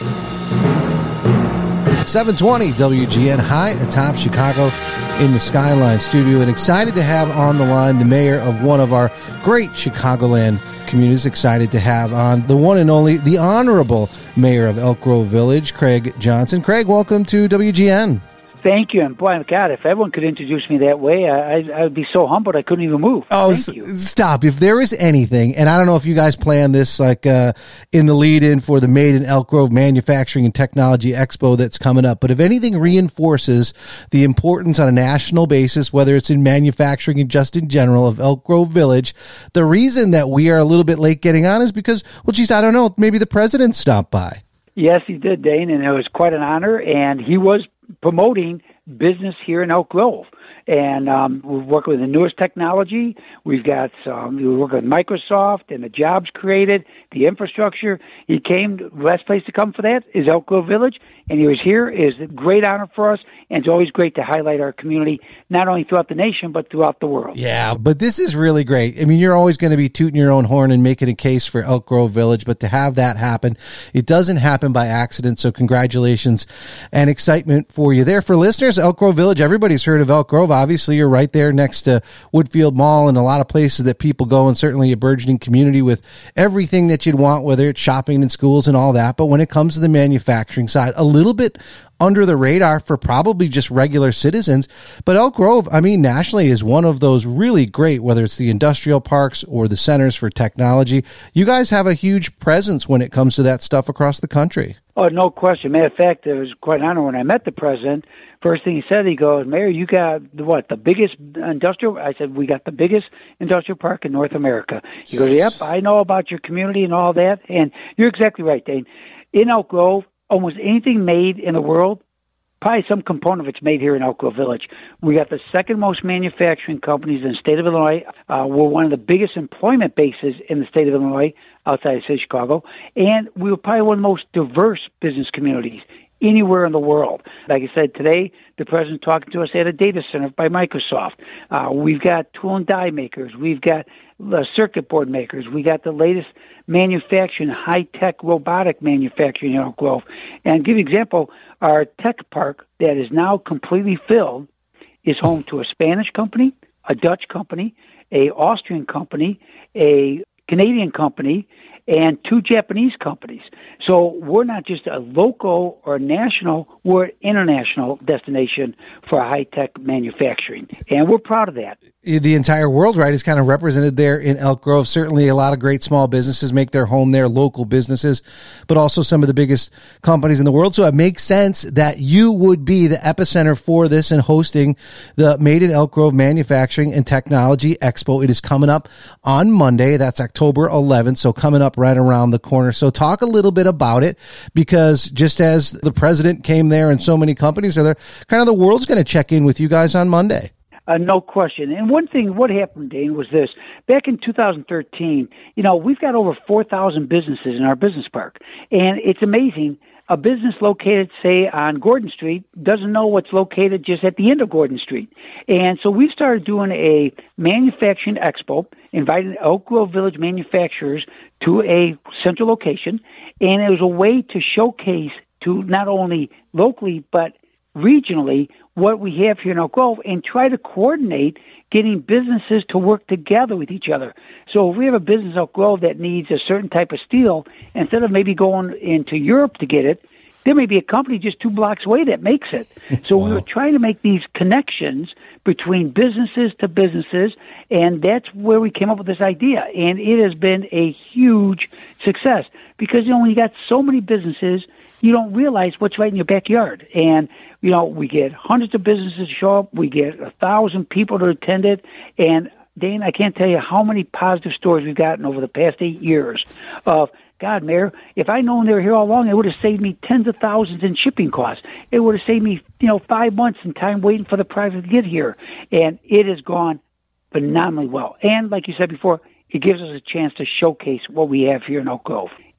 720 WGN high atop Chicago in the Skyline studio, and excited to have on the line the mayor of one of our great Chicagoland communities. Excited to have on the one and only, the honorable mayor of Elk Grove Village, Craig Johnson. Craig, welcome to WGN. Thank you, and boy, God, if everyone could introduce me that way, I would be so humbled I couldn't even move. Oh, stop. If there is anything, and I don't know if you guys plan this like in the lead-in for the Made in Elk Grove Manufacturing and Technology Expo that's coming up, but if anything reinforces the importance on a national basis, whether it's in manufacturing and just in general of Elk Grove Village, the reason that we are a little bit late getting on is because, well, geez, I don't know, maybe the president stopped by. Yes, he did, Dane, and it was quite an honor, and he was promoting business here in Elk Grove. And we're working with the newest technology. We've got we work with Microsoft and the jobs created, the infrastructure. He came, the best place to come for that is Elk Grove Village, and he was here. It is a great honor for us, and it's always great to highlight our community, not only throughout the nation, but throughout the world. Yeah, but this is really great. I mean, you're always going to be tooting your own horn and making a case for Elk Grove Village, but to have that happen, it doesn't happen by accident, so congratulations and excitement for you there. For listeners, Elk Grove Village, everybody's heard of Elk Grove. Obviously, you're right there next to Woodfield Mall and a lot of places that people go, and certainly a burgeoning community with everything that you'd want, whether it's shopping and schools and all that. But when it comes to the manufacturing side, a little bit under the radar for probably just regular citizens. But Elk Grove, I mean, nationally is one of those really great, whether it's the industrial parks or the centers for technology. You guys have a huge presence when it comes to that stuff across the country. Oh, no question. Matter of fact, it was quite an honor when I met the president. First thing he said, he goes, Mayor, you got the biggest industrial? I said, we got the biggest industrial park in North America. He goes, yep, I know about your community and all that. And you're exactly right, Dane. In Elk Grove, almost anything made in the world, probably some component of it's made here in Elk Grove Village. We got the second most manufacturing companies in the state of Illinois. We're one of the biggest employment bases in the state of Illinois outside of the city of Chicago. And we were probably one of the most diverse business communities anywhere in the world. Like I said, today, the president's talking to us at a data center by Microsoft. We've got tool and die makers. We've got circuit board makers. We got the latest manufacturing, high-tech robotic manufacturing in Elk Grove. And give you an example, our tech park that is now completely filled is home to a Spanish company, a Dutch company, a Austrian company, a Canadian company, and 2 Japanese companies. So we're not just a local or national, we're an international destination for high-tech manufacturing. And we're proud of that. The entire world, right, is kind of represented there in Elk Grove. Certainly a lot of great small businesses make their home there, local businesses, but also some of the biggest companies in the world. So it makes sense that you would be the epicenter for this and hosting the Made in Elk Grove Manufacturing and Technology Expo. It is coming up on Monday. That's October 11th. So coming up right around the corner. So talk a little bit about it, because just as the president came there and so many companies are there, kind of the world's going to check in with you guys on Monday. No question. And one thing, what happened, Dane, was this. Back in 2013, we've got over 4,000 businesses in our business park. And it's amazing. A business located, say, on Gordon Street doesn't know what's located just at the end of Gordon Street. And so we started doing a manufacturing expo, inviting Elk Grove Village manufacturers to a central location. And it was a way to showcase to not only locally, but regionally what we have here in Elk Grove, and try to coordinate getting businesses to work together with each other. So if we have a business in Elk Grove that needs a certain type of steel, instead of maybe going into Europe to get it, there may be a company just 2 blocks away that makes it. So wow. We were trying to make these connections between businesses to businesses, and that's where we came up with this idea. And it has been a huge success because, when you got so many businesses, you don't realize what's right in your backyard. And, we get hundreds of businesses show up. We get 1,000 people to attend it. And, Dane, I can't tell you how many positive stories we've gotten over the past 8 years of, God, Mayor, if I'd known they were here all along, it would have saved me tens of thousands in shipping costs. It would have saved me, 5 months in time waiting for the project to get here. And it has gone phenomenally well. And like you said before, it gives us a chance to showcase what we have here in Elk Grove.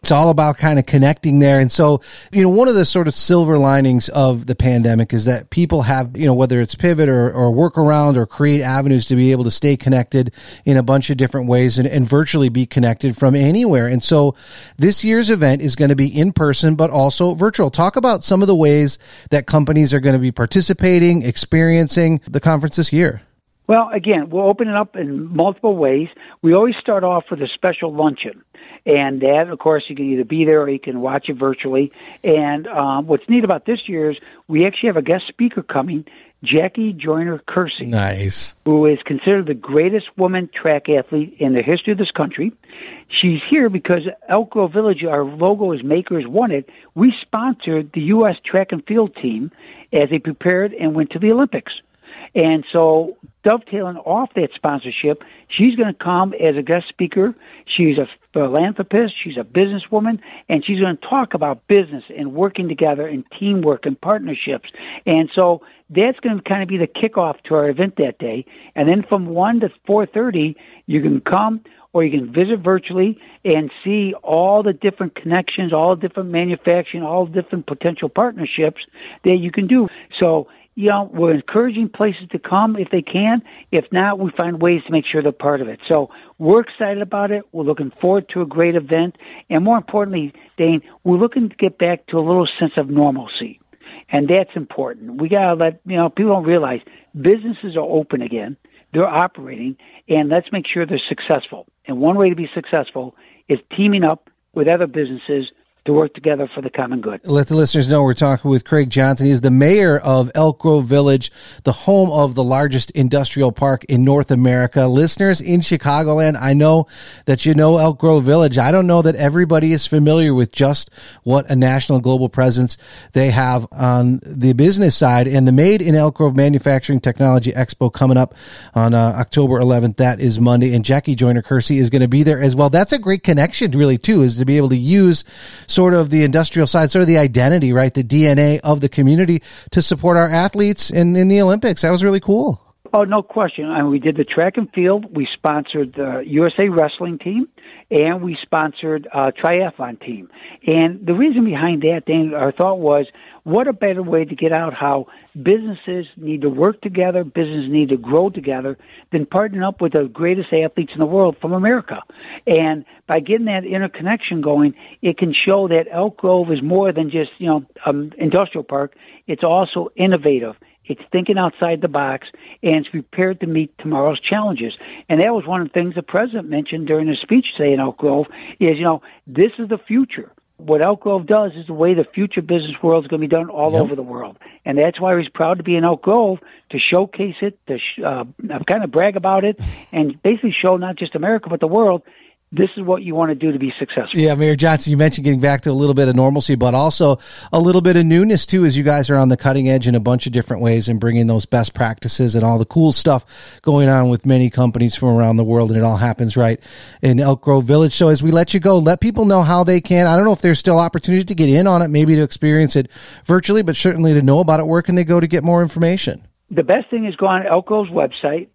It's all about kind of connecting there. And so, one of the sort of silver linings of the pandemic is that people have, whether it's pivot or work around or create avenues to be able to stay connected in a bunch of different ways and virtually be connected from anywhere. And so this year's event is going to be in person, but also virtual. Talk about some of the ways that companies are going to be participating, experiencing the conference this year. Well, again, we'll open it up in multiple ways. We always start off with a special luncheon. And that, of course, you can either be there or you can watch it virtually. And what's neat about this year is we actually have a guest speaker coming, Jackie Joyner-Kersee. Nice. Who is considered the greatest woman track athlete in the history of this country. She's here because Elk Grove Village, our logo is Makers Want It. We sponsored the U.S. track and field team as they prepared and went to the Olympics. And so, dovetailing off that sponsorship, she's going to come as a guest speaker. She's a philanthropist, she's a businesswoman, and she's going to talk about business and working together and teamwork and partnerships. And so that's going to kind of be the kickoff to our event that day. And then from 1 to 4:30, you can come or you can visit virtually and see all the different connections, all the different manufacturing, all the different potential partnerships that you can do. So, we're encouraging places to come if they can. If not, we find ways to make sure they're part of it. So we're excited about it. We're looking forward to a great event. And more importantly, Dane, we're looking to get back to a little sense of normalcy. And that's important. We got to let, people don't realize businesses are open again. They're operating. And let's make sure they're successful. And one way to be successful is teaming up with other businesses to work together for the common good. Let the listeners know we're talking with Craig Johnson. He's the mayor of Elk Grove Village, the home of the largest industrial park in North America. Listeners in Chicagoland, I know that you know Elk Grove Village. I don't know that everybody is familiar with just what a national global presence they have on the business side. And the Made in Elk Grove Manufacturing Technology Expo coming up on October 11th. That is Monday. And Jackie Joyner-Kersee is going to be there as well. That's a great connection, really, too, is to be able to use sort of the industrial side, sort of the identity, right, the DNA of the community to support our athletes in the Olympics. That was really cool. Oh, no question. I mean, we did the track and field. We sponsored the USA wrestling team, and we sponsored a triathlon team. And the reason behind that, Dane, our thought was, what a better way to get out how businesses need to work together, businesses need to grow together, than partnering up with the greatest athletes in the world from America. And by getting that interconnection going, it can show that Elk Grove is more than just, industrial park. It's also innovative. It's thinking outside the box, and it's prepared to meet tomorrow's challenges. And that was one of the things the president mentioned during his speech today in Elk Grove is, this is the future. What Elk Grove does is the way the future business world is going to be done all over the world. And that's why he's proud to be in Elk Grove, to showcase it, to kind of brag about it, and basically show not just America but the world, this is what you want to do to be successful. Yeah, Mayor Johnson, you mentioned getting back to a little bit of normalcy, but also a little bit of newness, too, as you guys are on the cutting edge in a bunch of different ways and bringing those best practices and all the cool stuff going on with many companies from around the world, and it all happens right in Elk Grove Village. So as we let you go, let people know how they can. I don't know if there's still opportunity to get in on it, maybe to experience it virtually, but certainly to know about it. Where can they go to get more information? The best thing is go on Elk Grove's website,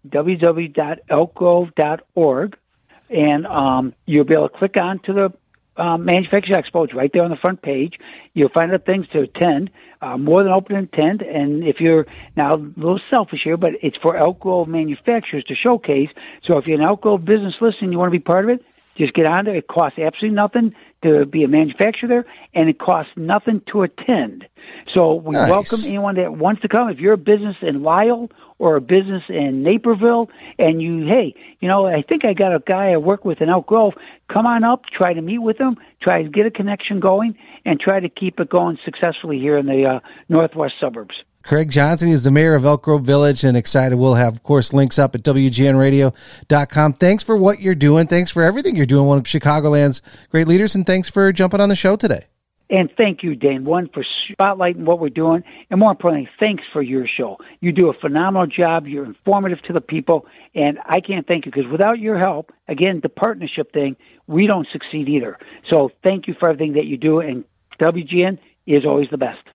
www.elkgrove.org. And you'll be able to click on to the Manufacturing Expo. It's right there on the front page. You'll find out things to attend, more than open intent. And if you're now a little selfish here, but it's for Elk Grove manufacturers to showcase. So if you're an Elk Grove business listener and you want to be part of it, just get on there. It costs absolutely nothing to be a manufacturer there, and it costs nothing to attend. So we welcome anyone that wants to come. If you're a business in Lisle or a business in Naperville, and I think I got a guy I work with in Elk Grove, come on up, try to meet with them, try to get a connection going, and try to keep it going successfully here in the northwest suburbs. Craig Johnson is the mayor of Elk Grove Village, and excited. We'll have, of course, links up at WGNradio.com. Thanks for what you're doing. Thanks for everything you're doing, one of Chicagoland's great leaders, and thanks for jumping on the show today. And thank you, Dane, for spotlighting what we're doing, and more importantly, thanks for your show. You do a phenomenal job. You're informative to the people, and I can't thank you, because without your help, again, the partnership thing, we don't succeed either. So thank you for everything that you do, and WGN is always the best.